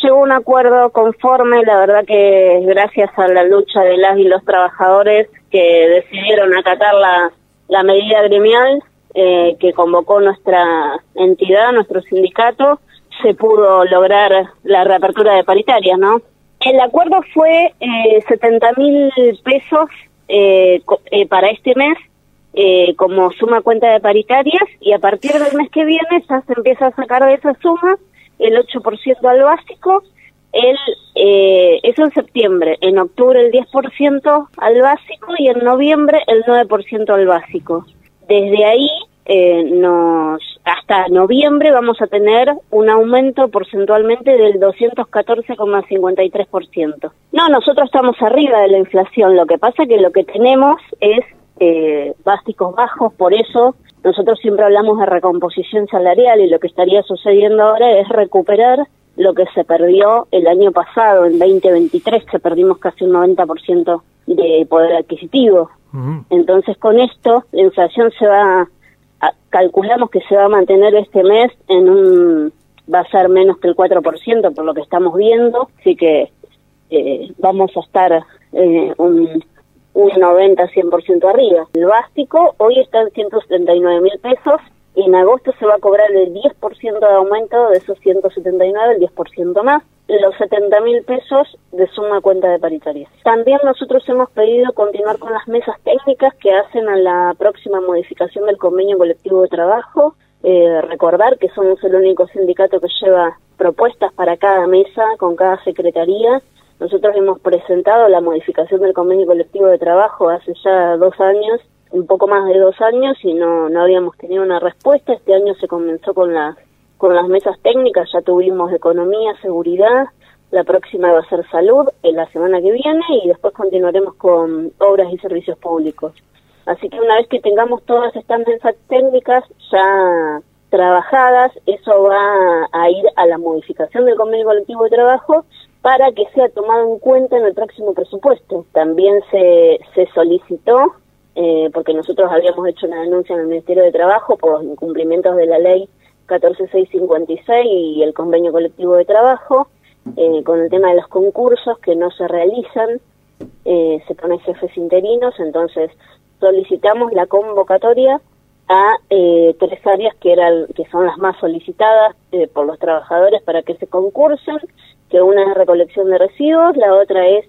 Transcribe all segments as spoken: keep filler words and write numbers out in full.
llegó a un acuerdo conforme, la verdad que gracias a la lucha de las y los trabajadores que decidieron acatar la, la medida gremial eh, que convocó nuestra entidad, nuestro sindicato, se pudo lograr la reapertura de paritarias, ¿no? El acuerdo fue eh, setenta mil pesos eh, eh, para este mes, Eh, como suma cuenta de paritarias, y a partir del mes que viene ya se empieza a sacar de esa suma el ocho por ciento al básico, el eh, eso en septiembre, en octubre el diez por ciento al básico y en noviembre el nueve por ciento al básico. Desde ahí eh, nos hasta noviembre vamos a tener un aumento porcentualmente del doscientos catorce coma cincuenta y tres por ciento. No, nosotros estamos arriba de la inflación, lo que pasa que lo que tenemos es Eh, básicos bajos, por eso nosotros siempre hablamos de recomposición salarial, y lo que estaría sucediendo ahora es recuperar lo que se perdió el año pasado, en veinte veintitrés, que perdimos casi un noventa por ciento de poder adquisitivo. Uh-huh. Entonces con esto la inflación se va, a, calculamos que se va a mantener este mes en un, va a ser menos que el cuatro por ciento por lo que estamos viendo, así que eh, vamos a estar eh, un un noventa a cien por ciento arriba. El básico hoy está en ciento setenta y nueve mil pesos, y en agosto se va a cobrar el diez por ciento de aumento de esos ciento setenta y nueve, el diez por ciento más, los setenta mil pesos de suma cuenta de paritarias. También nosotros hemos pedido continuar con las mesas técnicas que hacen a la próxima modificación del convenio colectivo de trabajo, eh, recordar que somos el único sindicato que lleva propuestas para cada mesa, con cada secretaría. Nosotros hemos presentado la modificación del convenio colectivo de trabajo hace ya dos años, un poco más de dos años, y no no habíamos tenido una respuesta. Este año se comenzó con las con las mesas técnicas, ya tuvimos economía, seguridad, la próxima va a ser salud en la semana que viene, y después continuaremos con obras y servicios públicos. Así que una vez que tengamos todas estas mesas técnicas ya trabajadas, eso va a ir a la modificación del convenio colectivo de trabajo, para que sea tomado en cuenta en el próximo presupuesto. También se, se solicitó, eh, porque nosotros habíamos hecho una denuncia en el Ministerio de Trabajo por los incumplimientos de la ley catorce mil seiscientos cincuenta y seis y el convenio colectivo de trabajo, eh, con el tema de los concursos que no se realizan, eh, se ponen jefes interinos, entonces solicitamos la convocatoria a eh, tres áreas que eran que son las más solicitadas eh, por los trabajadores para que se concursen, que una es recolección de residuos, la otra es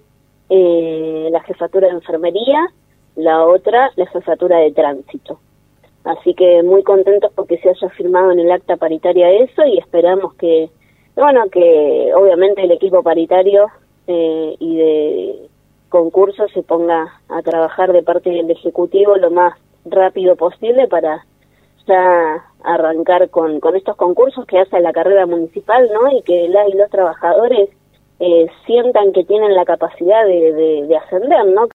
eh, la jefatura de enfermería, la otra la jefatura de tránsito. Así que muy contentos porque se haya firmado en el acta paritaria eso, y esperamos que, bueno, que obviamente el equipo paritario eh, y de concurso se ponga a trabajar de parte del Ejecutivo lo más rápido posible para ya arrancar con, con estos concursos que hace la carrera municipal, ¿no? Y que las y los trabajadores eh, sientan que tienen la capacidad de, de, de ascender, ¿no?